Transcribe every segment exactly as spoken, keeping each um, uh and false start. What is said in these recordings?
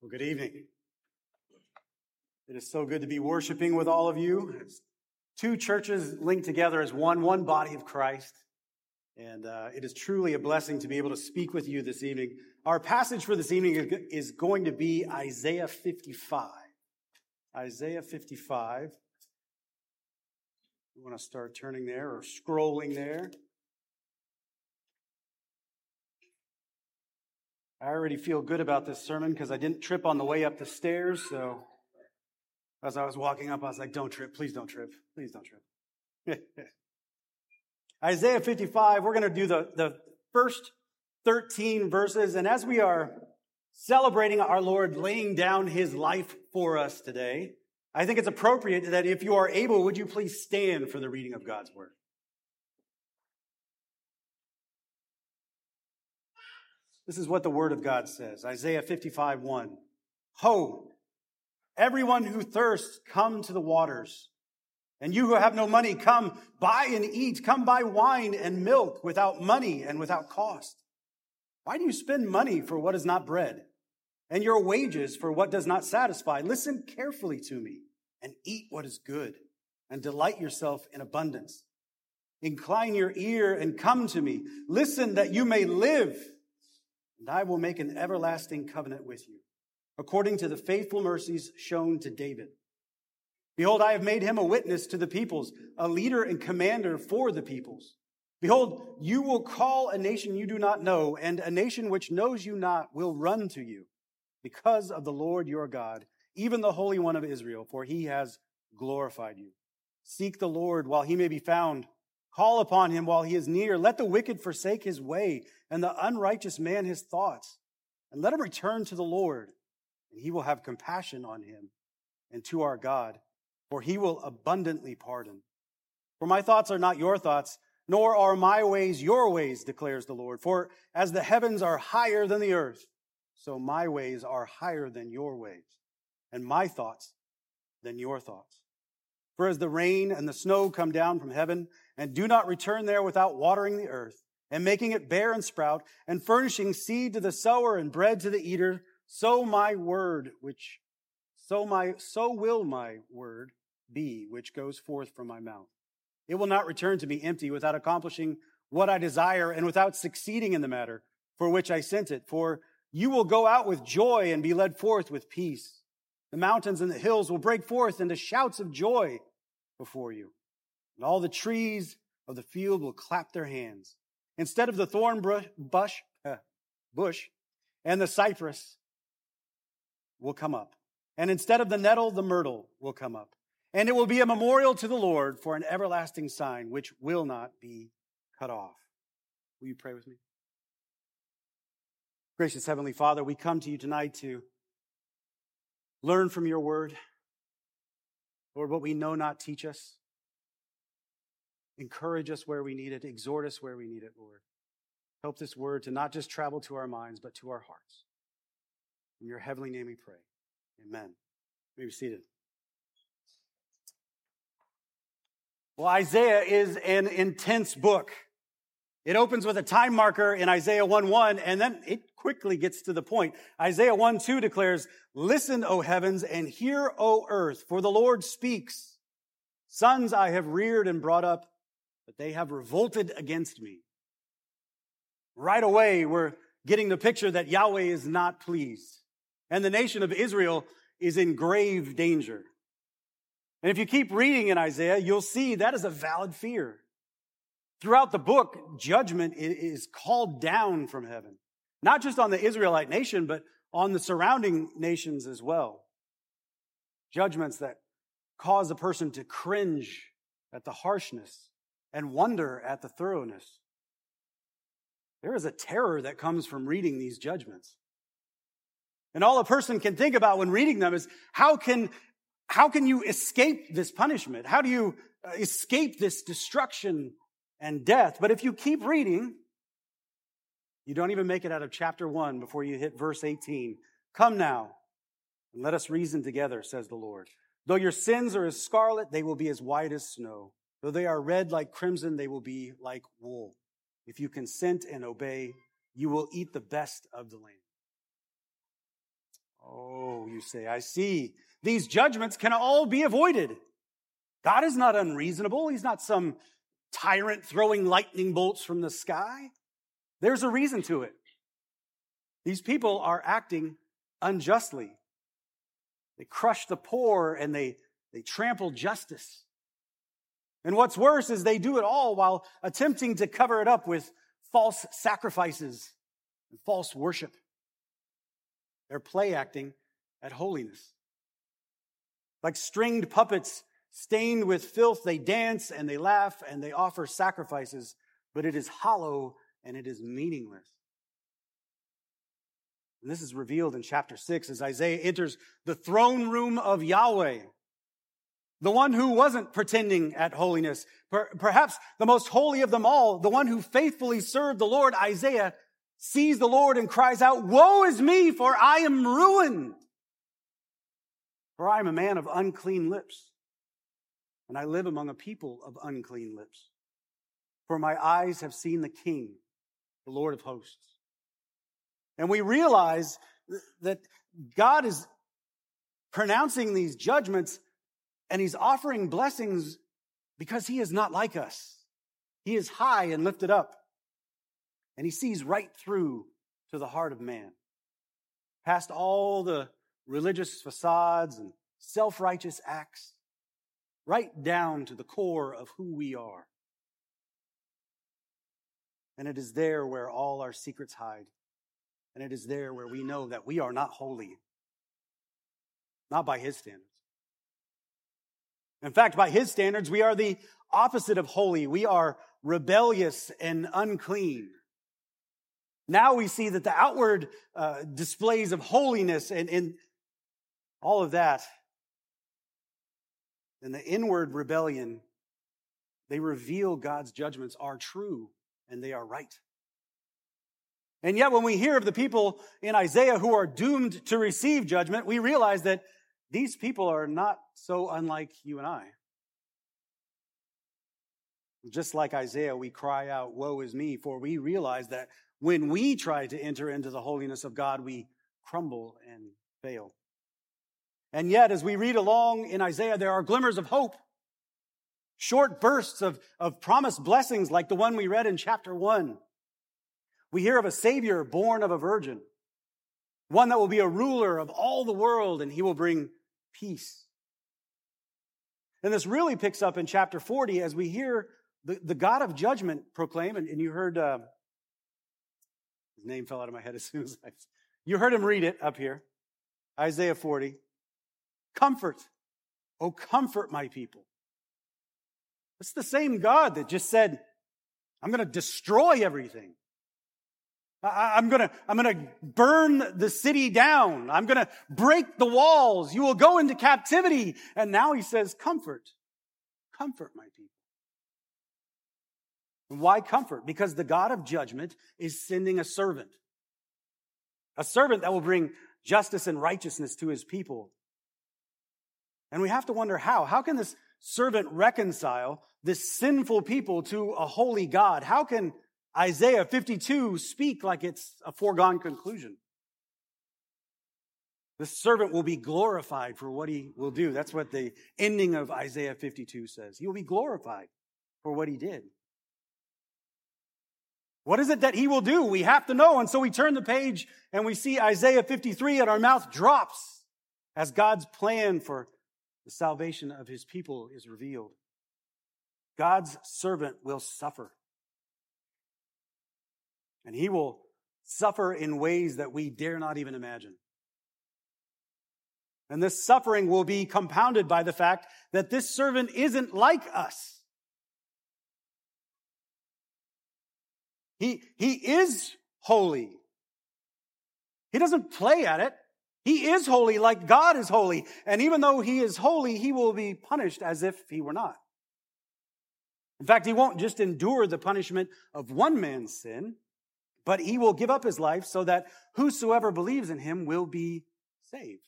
Well, good evening. It is so good to be worshiping with all of you. It's two churches linked together as one, one body of Christ. And uh, it is truly a blessing to be able to speak with you this evening. Our passage for this evening is going to be Isaiah fifty-five. Isaiah fifty-five. You want to start turning there or scrolling there. I already feel good about this sermon because I didn't trip on the way up the stairs. So as I was walking up, I was like, don't trip. Please don't trip. Please don't trip. Isaiah fifty-five, we're going to do the, the first thirteen verses. And as we are celebrating our Lord laying down his life for us today, I think it's appropriate that if you are able, would you please stand for the reading of God's word? This is what the word of God says. Isaiah fifty-five, one. Ho, everyone who thirsts, come to the waters. And you who have no money, come buy and eat. Come buy wine and milk without money and without cost. Why do you spend money for what is not bread, and your wages for what does not satisfy? Listen carefully to me and eat what is good, and delight yourself in abundance. Incline your ear and come to me. Listen that you may live. And I will make an everlasting covenant with you, according to the faithful mercies shown to David. Behold, I have made him a witness to the peoples, a leader and commander for the peoples. Behold, you will call a nation you do not know, and a nation which knows you not will run to you, because of the Lord your God, even the Holy One of Israel, for he has glorified you. Seek the Lord while he may be found. Call upon him while he is near. Let the wicked forsake his way, and the unrighteous man his thoughts. And let him return to the Lord, and he will have compassion on him, and to our God, for he will abundantly pardon. For my thoughts are not your thoughts, nor are my ways your ways, declares the Lord. For as the heavens are higher than the earth, so my ways are higher than your ways, and my thoughts than your thoughts. For as the rain and the snow come down from heaven, and do not return there without watering the earth, and making it bear and sprout, and furnishing seed to the sower and bread to the eater, so my word, which so my so will my word be, which goes forth from my mouth. It will not return to me empty, without accomplishing what I desire, and without succeeding in the matter for which I sent it. For you will go out with joy and be led forth with peace. The mountains and the hills will break forth into shouts of joy before you. And all the trees of the field will clap their hands. Instead of the thorn bush, uh, bush and the cypress will come up. And instead of the nettle, the myrtle will come up. And it will be a memorial to the Lord for an everlasting sign which will not be cut off. Will you pray with me? Gracious Heavenly Father, we come to you tonight to learn from your word. Lord, what we know not, teach us. Encourage us where we need it. Exhort us where we need it, Lord. Help this word to not just travel to our minds, but to our hearts. In your heavenly name we pray. Amen. You may be seated. Well, Isaiah is an intense book. It opens with a time marker in Isaiah one one, and then it quickly gets to the point. Isaiah one two declares, listen, O heavens, and hear, O earth, for the Lord speaks. Sons I have reared and brought up, but they have revolted against me. Right away, we're getting the picture that Yahweh is not pleased. And the nation of Israel is in grave danger. And if you keep reading in Isaiah, you'll see that is a valid fear. Throughout the book, judgment is called down from heaven. Not just on the Israelite nation, but on the surrounding nations as well. Judgments that cause a person to cringe at the harshness and wonder at the thoroughness. There is a terror that comes from reading these judgments. And all a person can think about when reading them is, how can, how can you escape this punishment? How do you escape this destruction and death? But if you keep reading, you don't even make it out of chapter one before you hit verse eighteen. Come now, and let us reason together, says the Lord. Though your sins are as scarlet, they will be as white as snow. Though they are red like crimson, they will be like wool. If you consent and obey, you will eat the best of the land. Oh, you say. I see. These judgments can all be avoided. God is not unreasonable. He's not some tyrant throwing lightning bolts from the sky. There's a reason to it. These people are acting unjustly. They crush the poor and they, they trample justice. And what's worse is they do it all while attempting to cover it up with false sacrifices and false worship. They're play acting at holiness. Like stringed puppets stained with filth, they dance and they laugh and they offer sacrifices, but it is hollow and it is meaningless. And this is revealed in chapter six as Isaiah enters the throne room of Yahweh. The one who wasn't pretending at holiness, per- perhaps the most holy of them all, the one who faithfully served the Lord, Isaiah, sees the Lord and cries out, "Woe is me, for I am ruined. For I am a man of unclean lips, and I live among a people of unclean lips. For my eyes have seen the King, the Lord of hosts." And we realize that God is pronouncing these judgments and he's offering blessings because he is not like us. He is high and lifted up. And he sees right through to the heart of man. Past all the religious facades and self-righteous acts. Right down to the core of who we are. And it is there where all our secrets hide. And it is there where we know that we are not holy. Not by his standards. In fact, by his standards, we are the opposite of holy. We are rebellious and unclean. Now we see that the outward uh, displays of holiness and, and all of that, and the inward rebellion, they reveal God's judgments are true and they are right. And yet when we hear of the people in Isaiah who are doomed to receive judgment, we realize that these people are not so unlike you and I. Just like Isaiah, we cry out, "Woe is me," for we realize that when we try to enter into the holiness of God, we crumble and fail. And yet, as we read along in Isaiah, there are glimmers of hope. Short bursts of, of promised blessings like the one we read in chapter one. We hear of a Savior born of a virgin. One that will be a ruler of all the world, and he will bring peace. And this really picks up in chapter forty as we hear the, the God of judgment proclaim, and, and you heard, uh, his name fell out of my head as soon as I, you heard him read it up here, Isaiah forty. Comfort, oh comfort my people. It's the same God that just said, I'm going to destroy everything. I'm going to, I'm going to burn the city down. I'm going to break the walls. You will go into captivity. And now he says, comfort, comfort my people. And why comfort? Because the God of judgment is sending a servant. A servant that will bring justice and righteousness to his people. And we have to wonder how. How can this servant reconcile this sinful people to a holy God? How can Isaiah fifty-two speak like it's a foregone conclusion? The servant will be glorified for what he will do. That's what the ending of Isaiah fifty-two says. He will be glorified for what he did. What is it that he will do? We have to know. And so we turn the page and we see Isaiah fifty-three and our mouth drops as God's plan for the salvation of his people is revealed. God's servant will suffer. And he will suffer in ways that we dare not even imagine. And this suffering will be compounded by the fact that this servant isn't like us. He, he is holy. He doesn't play at it. He is holy like God is holy. And even though he is holy, he will be punished as if he were not. In fact, he won't just endure the punishment of one man's sin, but he will give up his life so that whosoever believes in him will be saved.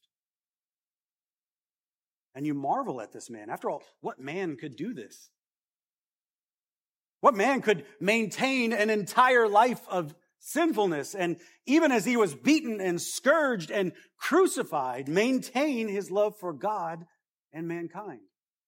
And you marvel at this man. After all, what man could do this? What man could maintain an entire life of sinfulness, and even as he was beaten and scourged and crucified, maintain his love for God and mankind.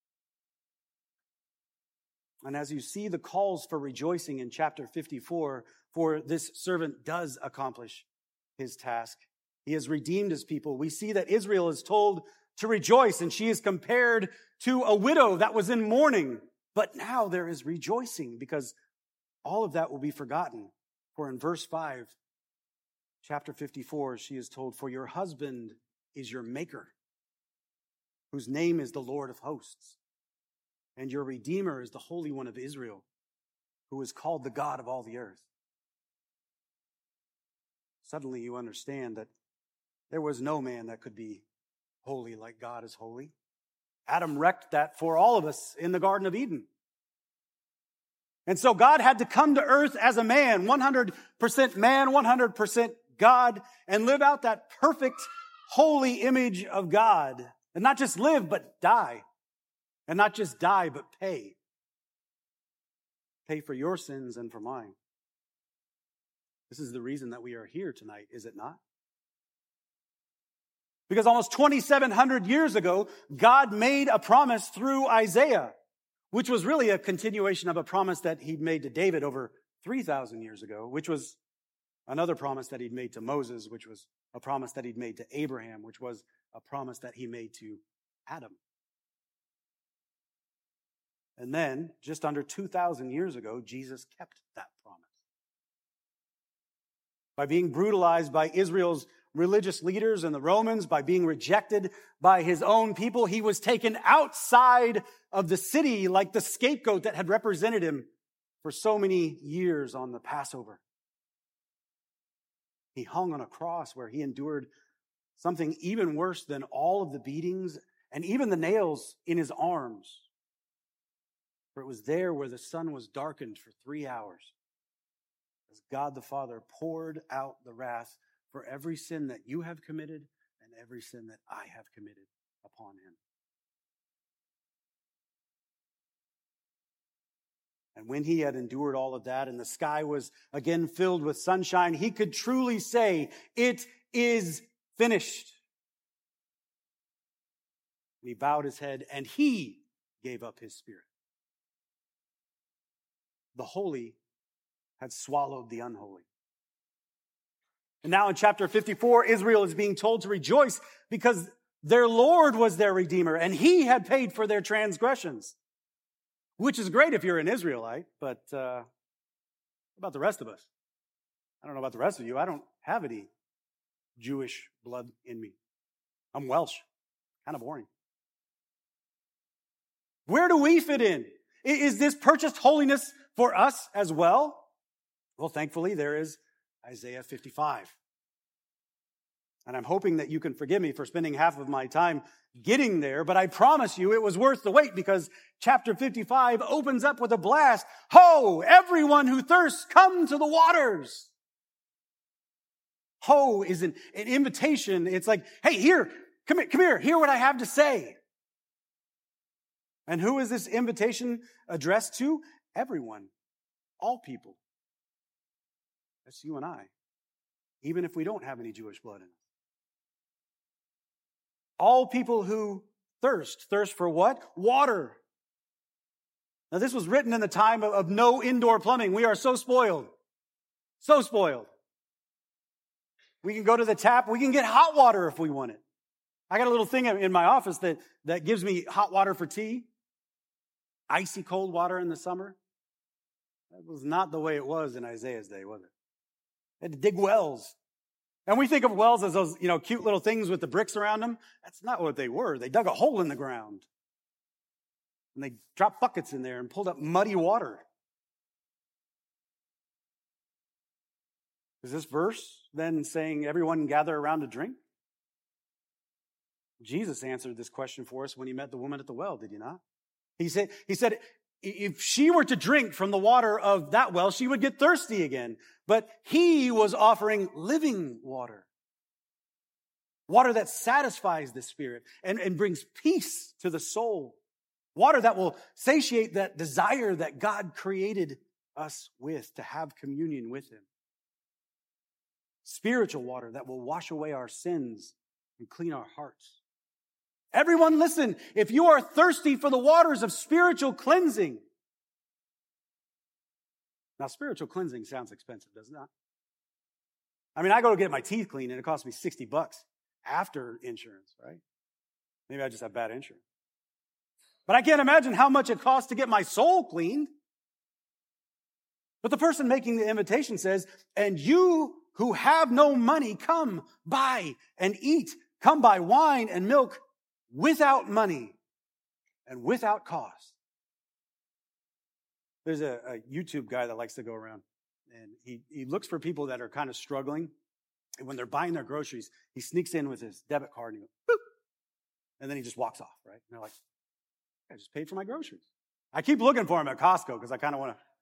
And as you see the calls for rejoicing in chapter fifty-four, for this servant does accomplish his task. He has redeemed his people. We see that Israel is told to rejoice, and she is compared to a widow that was in mourning. But now there is rejoicing, because all of that will be forgotten. For in verse five, chapter fifty-four, she is told, for your husband is your maker, whose name is the Lord of hosts. And your Redeemer is the Holy One of Israel, who is called the God of all the earth. Suddenly you understand that there was no man that could be holy like God is holy. Adam wrecked that for all of us in the Garden of Eden. And so God had to come to earth as a man, one hundred percent man, one hundred percent God, and live out that perfect, holy image of God. And not just live, but die. And not just die, but pay. Pay for your sins and for mine. This is the reason that we are here tonight, is it not? Because almost twenty-seven hundred years ago, God made a promise through Isaiah, which was really a continuation of a promise that he'd made to David over three thousand years ago, which was another promise that he'd made to Moses, which was a promise that he'd made to Abraham, which was a promise that he made to Adam. And then, just under two thousand years ago, Jesus kept that promise. By being brutalized by Israel's religious leaders and the Romans, by being rejected by his own people, he was taken outside of the city like the scapegoat that had represented him for so many years on the Passover. He hung on a cross where he endured something even worse than all of the beatings and even the nails in his arms. For it was there where the sun was darkened for three hours as God the Father poured out the wrath for every sin that you have committed and every sin that I have committed upon him. And when he had endured all of that and the sky was again filled with sunshine, he could truly say, it is finished. And he bowed his head and he gave up his spirit. The holy had swallowed the unholy. And now in chapter fifty-four, Israel is being told to rejoice because their Lord was their Redeemer and he had paid for their transgressions. Which is great if you're an Israelite, but uh, what about the rest of us? I don't know about the rest of you. I don't have any Jewish blood in me. I'm Welsh. Kind of boring. Where do we fit in? Is this purchased holiness for us as well? Well, thankfully, there is Isaiah fifty-five. And I'm hoping that you can forgive me for spending half of my time getting there, but I promise you it was worth the wait because chapter fifty-five opens up with a blast. Ho, everyone who thirsts, come to the waters. Ho is an, an invitation. It's like, hey, here, come here, come here, hear what I have to say. And who is this invitation addressed to? Everyone. All people. That's you and I. Even if we don't have any Jewish blood in us. All people who thirst. Thirst for what? Water. Now this was written in the time of, of no indoor plumbing. We are so spoiled. So spoiled. We can go to the tap. We can get hot water if we want it. I got a little thing in my office that, that gives me hot water for tea. Icy cold water in the summer. That was not the way it was in Isaiah's day, was it? They had to dig wells. And we think of wells as those, you know, cute little things with the bricks around them. That's not what they were. They dug a hole in the ground. And they dropped buckets in there and pulled up muddy water. Is this verse then saying everyone gather around to drink? Jesus answered this question for us when he met the woman at the well, did he not? He said, he said, if she were to drink from the water of that well, she would get thirsty again. But he was offering living water. Water that satisfies the spirit and, and brings peace to the soul. Water that will satiate that desire that God created us with, to have communion with him. spiritual water that will wash away our sins and clean our hearts. Everyone listen, if you are thirsty for the waters of spiritual cleansing. Now, spiritual cleansing sounds expensive, doesn't it? I mean, I go to get my teeth cleaned and it costs me sixty bucks after insurance, right? Maybe I just have bad insurance. But I can't imagine how much it costs to get my soul cleaned. But the person making the invitation says, and you who have no money, come buy and eat. Come buy wine and milk without money and without cost. There's a, a YouTube guy that likes to go around, and he, he looks for people that are kind of struggling. And when they're buying their groceries, he sneaks in with his debit card and he goes, boop, and then he just walks off, right? And they're like, I just paid for my groceries. I keep looking for him at Costco because I kind of want to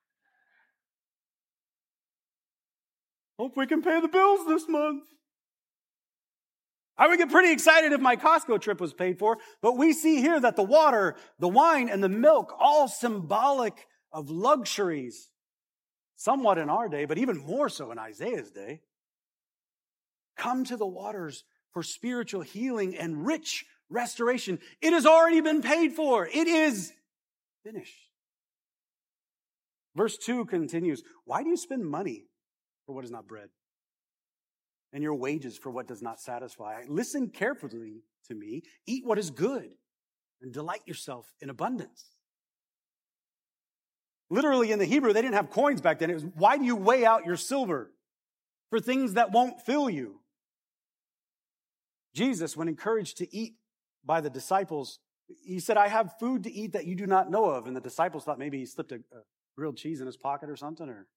hope we can pay the bills this month. I would get pretty excited if my Costco trip was paid for, but we see here that the water, the wine, and the milk, all symbolic of luxuries, somewhat in our day, but even more so in Isaiah's day. Come to the waters for spiritual healing and rich restoration. It has already been paid for. It is finished. Verse two continues, why do you spend money for what is not bread, and your wages for what does not satisfy? Listen carefully to me, eat what is good, and delight yourself in abundance. Literally in the Hebrew, they didn't have coins back then. It was, why do you weigh out your silver for things that won't fill you? Jesus, when encouraged to eat by the disciples, he said, I have food to eat that you do not know of. And the disciples thought maybe he slipped a, a grilled cheese in his pocket or something, or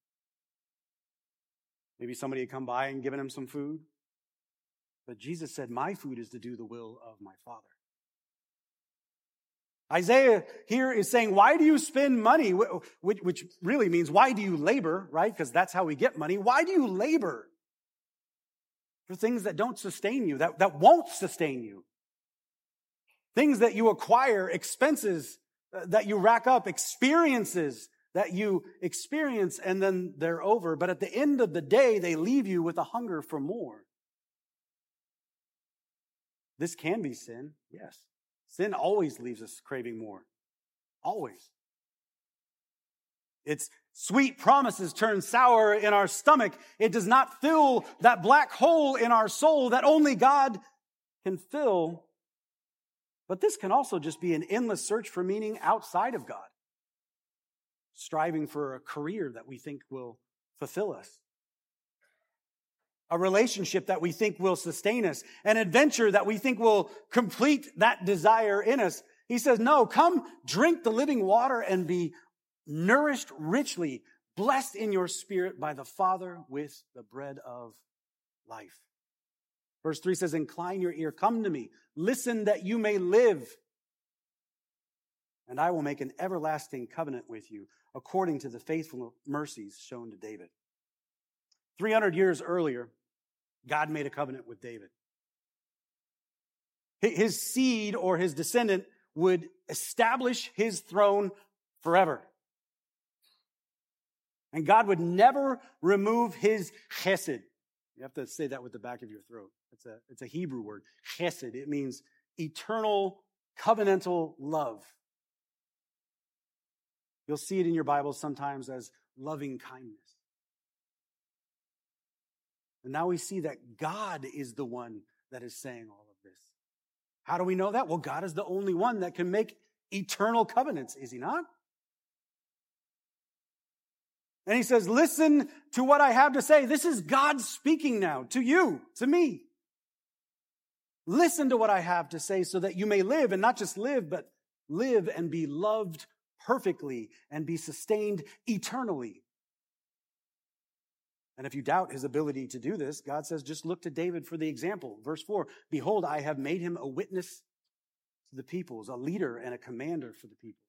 maybe somebody had come by and given him some food. But Jesus said, my food is to do the will of my Father. Isaiah here is saying, why do you spend money? Which, which really means, why do you labor, right? Because that's how we get money. Why do you labor for things that don't sustain you, that, that won't sustain you? Things that you acquire, expenses uh, that you rack up, experiences that you experience, and then they're over. But at the end of the day, they leave you with a hunger for more. This can be sin, yes. Sin always leaves us craving more. Always. Its sweet promises turn sour in our stomach. It does not fill that black hole in our soul that only God can fill. But this can also just be an endless search for meaning outside of God. Striving for a career that we think will fulfill us. A relationship that we think will sustain us. An adventure that we think will complete that desire in us. He says, no, come drink the living water and be nourished richly, blessed in your spirit by the Father with the bread of life. Verse three says, incline your ear, come to me, listen that you may live. And I will make an everlasting covenant with you, according to the faithful mercies shown to David. three hundred years earlier, God made a covenant with David. His seed or his descendant would establish his throne forever. And God would never remove his chesed. You have to say that with the back of your throat. It's a, it's a Hebrew word, chesed. It means eternal, covenantal love. You'll see it in your Bible sometimes as loving kindness. And now we see that God is the one that is saying all of this. How do we know that? Well, God is the only one that can make eternal covenants, is he not? And he says, listen to what I have to say. This is God speaking now to you, to me. Listen to what I have to say so that you may live, and not just live, but live and be loved perfectly and be sustained eternally. And if you doubt his ability to do this, God says, just look to David for the example. Verse four, behold, I have made him a witness to the peoples, a leader and a commander for the peoples.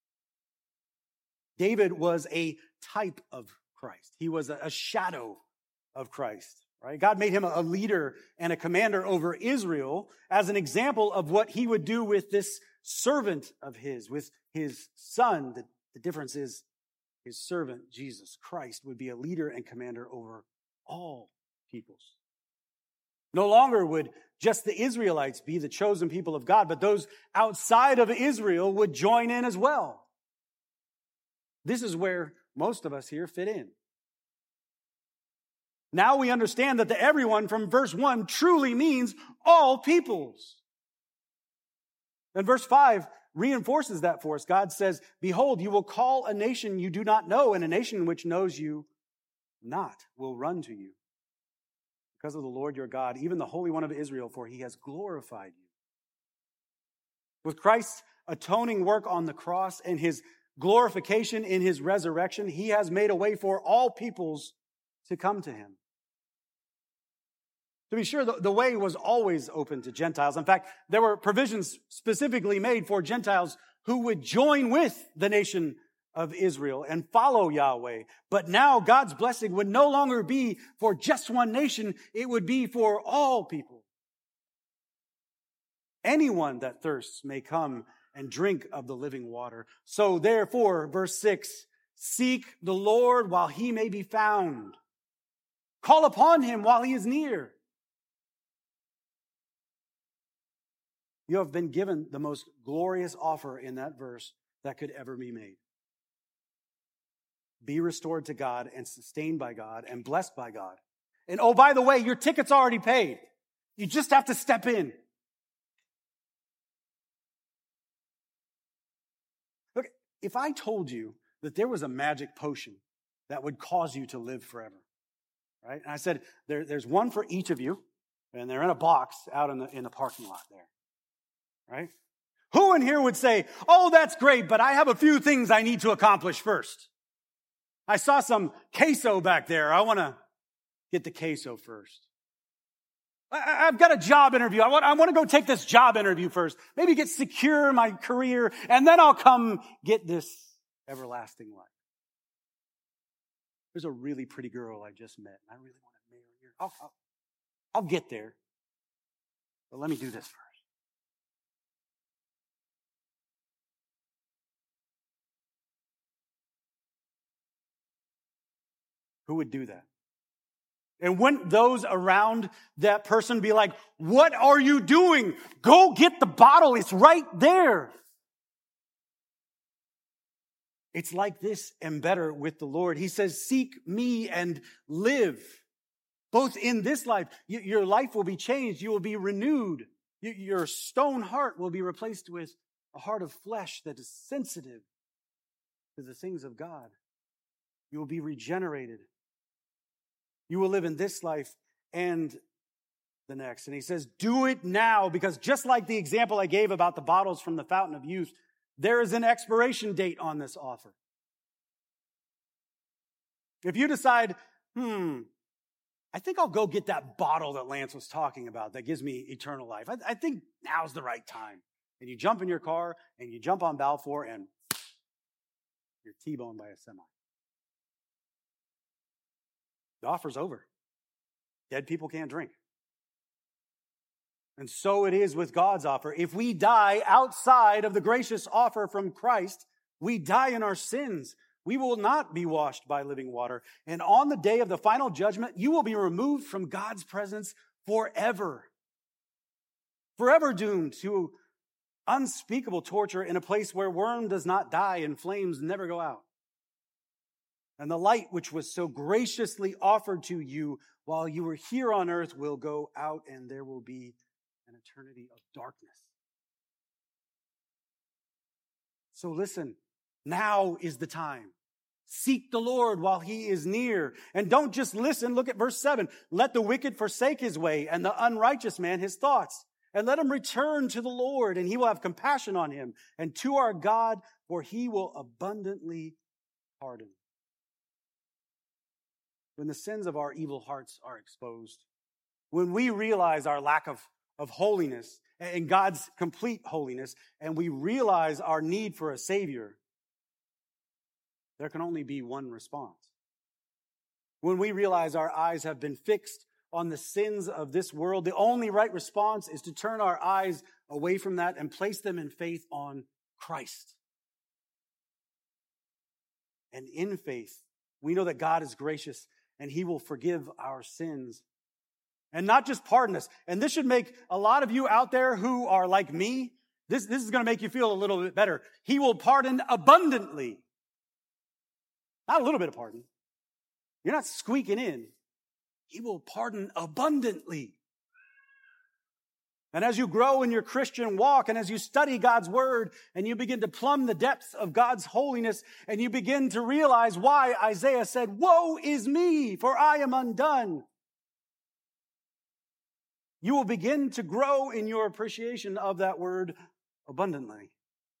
David was a type of Christ. He was a shadow of Christ, right? God made him a leader and a commander over Israel as an example of what he would do with this servant of his, with his son. The, the difference is his servant, Jesus Christ, would be a leader and commander over all peoples. No longer would just the Israelites be the chosen people of God, but those outside of Israel would join in as well. This is where most of us here fit in. Now we understand that the everyone from verse one truly means all peoples. And verse five reinforces that for us. God says, behold, you will call a nation you do not know, and a nation which knows you not will run to you. Because of the Lord your God, even the Holy One of Israel, for he has glorified you. With Christ's atoning work on the cross and his glorification in his resurrection, he has made a way for all peoples to come to him. To be sure, the, the way was always open to Gentiles. In fact, there were provisions specifically made for Gentiles who would join with the nation of Israel and follow Yahweh. But now God's blessing would no longer be for just one nation. It would be for all people. Anyone that thirsts may come and drink of the living water. So therefore, verse six, seek the Lord while he may be found. Call upon him while he is near. You have been given the most glorious offer in that verse that could ever be made. Be restored to God and sustained by God and blessed by God. And oh, by the way, your ticket's already paid. You just have to step in. Look, if I told you that there was a magic potion that would cause you to live forever, right? And I said, there, there's one for each of you, and they're in a box out in the, in the parking lot there, right? Who in here would say, oh, that's great, but I have a few things I need to accomplish first. I saw some queso back there. I want to get the queso first. I, I've got a job interview. I want, I want to go take this job interview first. Maybe get secure in my career, and then I'll come get this everlasting life. There's a really pretty girl I just met, and I really want to marry her. I'll, I'll, I'll get there. But let me do this first. Who would do that? And wouldn't those around that person be like, what are you doing? Go get the bottle. It's right there. It's like this and better with the Lord. He says, seek me and live. Both in this life, your life will be changed. You will be renewed. Your stone heart will be replaced with a heart of flesh that is sensitive to the things of God. You will be regenerated. You will live in this life and the next. And he says, do it now, because just like the example I gave about the bottles from the fountain of youth, there is an expiration date on this offer. If you decide, hmm, I think I'll go get that bottle that Lance was talking about that gives me eternal life. I, I think now's the right time. And you jump in your car and you jump on Balfour and you're T-boned by a semi. The offer's over. Dead people can't drink. And so it is with God's offer. If we die outside of the gracious offer from Christ, we die in our sins. We will not be washed by living water. And on the day of the final judgment, you will be removed from God's presence forever. Forever doomed to unspeakable torture in a place where worm does not die and flames never go out. And the light which was so graciously offered to you while you were here on earth will go out, and there will be an eternity of darkness. So listen, now is the time. Seek the Lord while he is near. And don't just listen. Look at verse seven. Let the wicked forsake his way, and the unrighteous man his thoughts. And let him return to the Lord, and he will have compassion on him. And to our God, for he will abundantly pardon. When the sins of our evil hearts are exposed, when we realize our lack of, of holiness and God's complete holiness, and we realize our need for a Savior, there can only be one response. When we realize our eyes have been fixed on the sins of this world, the only right response is to turn our eyes away from that and place them in faith on Christ. And in faith, we know that God is gracious and he will forgive our sins And not just pardon us. And this should make a lot of you out there who are like me, this, this is going to make you feel a little bit better. He will pardon abundantly. Not a little bit of pardon. You're not squeaking in. He will pardon abundantly. And as you grow in your Christian walk, and as you study God's word, and you begin to plumb the depths of God's holiness, and you begin to realize why Isaiah said, "Woe is me, for I am undone," you will begin to grow in your appreciation of that word abundantly.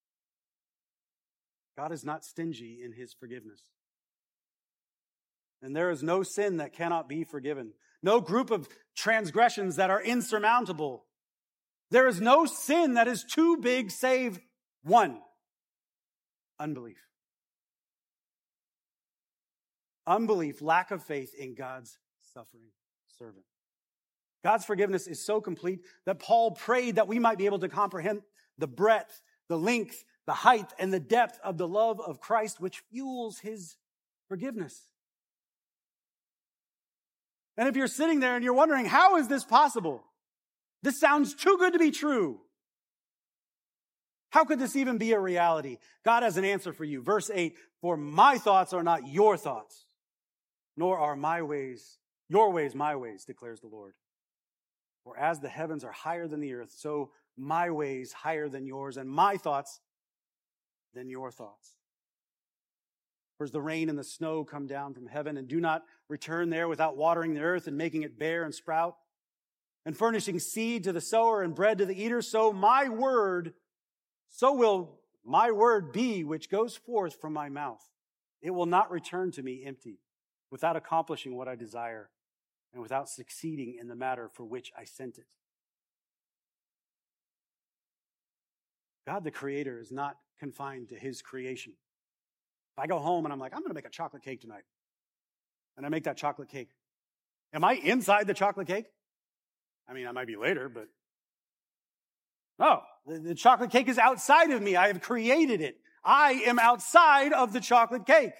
God is not stingy in his forgiveness. And there is no sin that cannot be forgiven. No group of transgressions that are insurmountable. There is no sin that is too big save one: unbelief. Unbelief, lack of faith in God's suffering servant. God's forgiveness is so complete that Paul prayed that we might be able to comprehend the breadth, the length, the height, and the depth of the love of Christ, which fuels his forgiveness. And if you're sitting there and you're wondering, how is this possible? This sounds too good to be true. How could this even be a reality? God has an answer for you. Verse eight, "For my thoughts are not your thoughts, nor are my ways, your ways my ways, declares the Lord. For as the heavens are higher than the earth, so my ways higher than yours, and my thoughts than your thoughts. For as the rain and the snow come down from heaven and do not return there without watering the earth and making it bear and sprout, and furnishing seed to the sower and bread to the eater, so my word, so will my word be which goes forth from my mouth. It will not return to me empty, without accomplishing what I desire, and without succeeding in the matter for which I sent it." God the Creator is not confined to his creation. If I go home and I'm like, I'm going to make a chocolate cake tonight, and I make that chocolate cake, am I inside the chocolate cake? I mean, I might be later, but no, the, the chocolate cake is outside of me. I have created it. I am outside of the chocolate cake.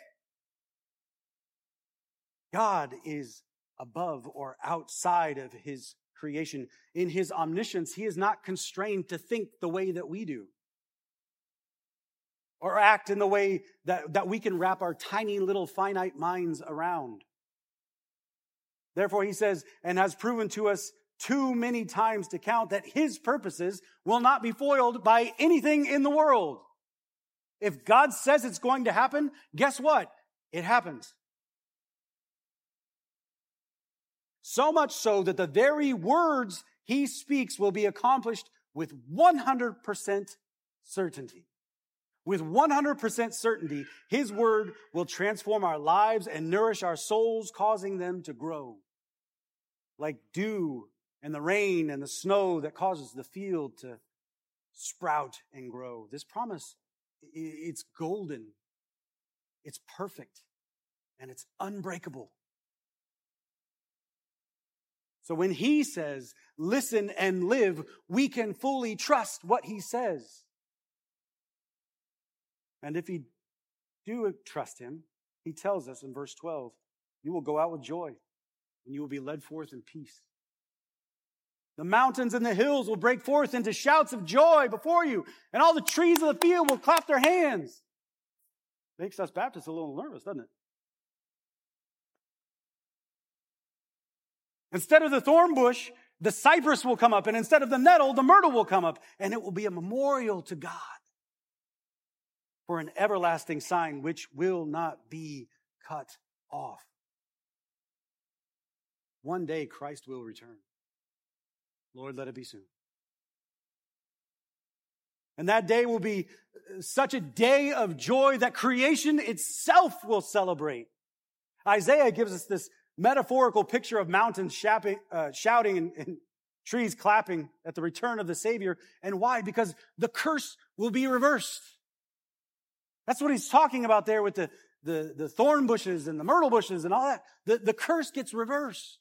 God is above or outside of his creation. In his omniscience, he is not constrained to think the way that we do, or act in the way that, that we can wrap our tiny little finite minds around. Therefore, he says, and has proven to us too many times to count, that his purposes will not be foiled by anything in the world. If God says it's going to happen, guess what? It happens. So much so that the very words he speaks will be accomplished with one hundred percent certainty. With one hundred percent certainty, his word will transform our lives and nourish our souls, causing them to grow. Like dew and the rain and the snow that causes the field to sprout and grow. This promise, it's golden, it's perfect, and it's unbreakable. So when he says, listen and live, we can fully trust what he says. And if we do trust him, he tells us in verse twelve, you will go out with joy, and you will be led forth in peace. The mountains and the hills will break forth into shouts of joy before you, and all the trees of the field will clap their hands. Makes us Baptists a little nervous, doesn't it? Instead of the thorn bush, the cypress will come up, and instead of the nettle, the myrtle will come up, and it will be a memorial to God for an everlasting sign which will not be cut off. One day Christ will return. Lord, let it be soon. And that day will be such a day of joy that creation itself will celebrate. Isaiah gives us this metaphorical picture of mountains shouting, uh, shouting and, and trees clapping at the return of the Savior. And why? Because the curse will be reversed. That's what he's talking about there with the, the, the thorn bushes and the myrtle bushes and all that. The, the curse gets reversed.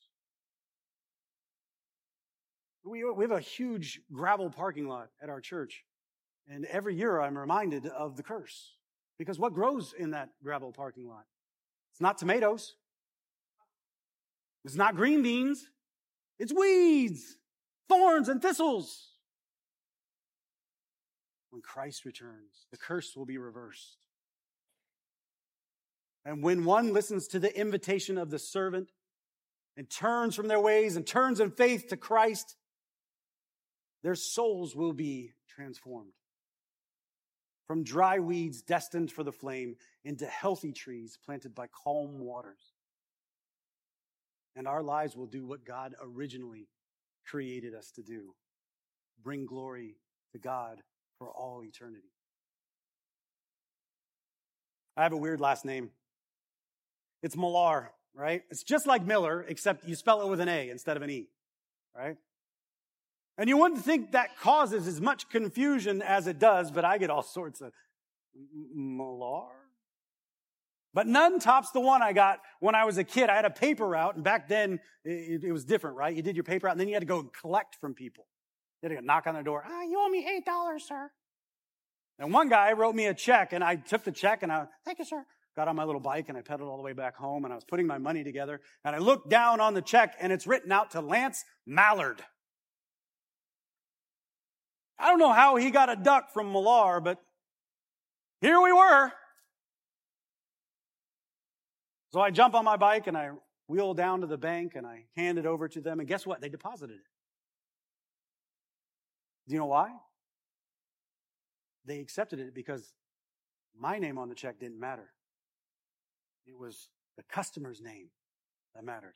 We, we have a huge gravel parking lot at our church. And every year I'm reminded of the curse. Because what grows in that gravel parking lot? It's not tomatoes. It's not green beans. It's weeds, thorns, and thistles. When Christ returns, the curse will be reversed. And when one listens to the invitation of the servant and turns from their ways and turns in faith to Christ, their souls will be transformed. From dry weeds destined for the flame into healthy trees planted by calm waters. And our lives will do what God originally created us to do. Bring glory to God for all eternity. I have a weird last name. It's Millar, right? It's just like Miller, except you spell it with an A instead of an E, right? And you wouldn't think that causes as much confusion as it does, but I get all sorts of Millar. But none tops the one I got when I was a kid. I had a paper route, and back then it, it was different, right? You did your paper route, and then you had to go collect from people. You had to go knock on the door. Ah, you owe me eight dollars, sir. And one guy wrote me a check, and I took the check, and I, thank you, sir. Got on my little bike, and I pedaled all the way back home, and I was putting my money together, and I looked down on the check, and it's written out to Lance Mallard. I don't know how he got a duck from Millar, but here we were. So I jump on my bike, and I wheel down to the bank, and I hand it over to them, and guess what? They deposited it. Do you know why? They accepted it because my name on the check didn't matter. It was the customer's name that mattered.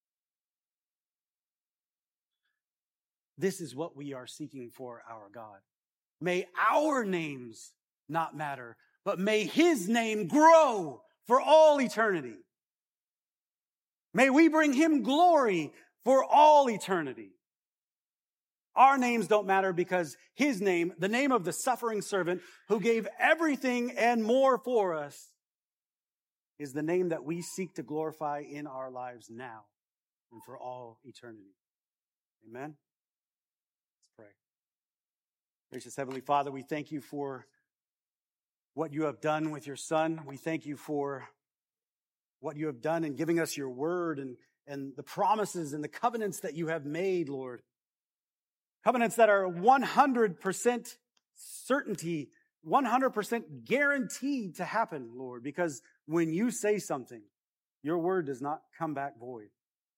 This is what we are seeking for our God. May our names not matter, but may his name grow for all eternity. May we bring him glory for all eternity. Our names don't matter because his name, the name of the suffering servant who gave everything and more for us, is the name that we seek to glorify in our lives now and for all eternity. Amen? Let's pray. Gracious Heavenly Father, we thank you for what you have done with your Son. We thank you for what you have done in giving us your word and, and the promises and the covenants that you have made, Lord. Covenants that are one hundred percent certainty, one hundred percent guaranteed to happen, Lord, because when you say something, your word does not come back void.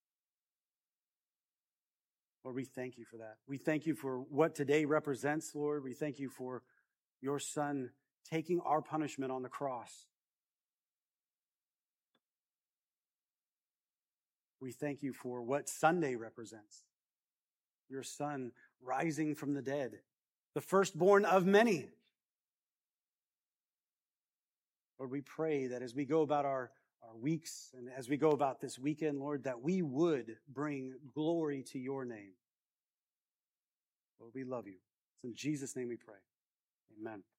Lord, we thank you for that. We thank you for what today represents, Lord. We thank you for your Son taking our punishment on the cross. We thank you for what Sunday represents. Your Son rising from the dead, the firstborn of many. Lord, we pray that as we go about our, our weeks and as we go about this weekend, Lord, that we would bring glory to your name. Lord, we love you. It's in Jesus' name we pray. Amen.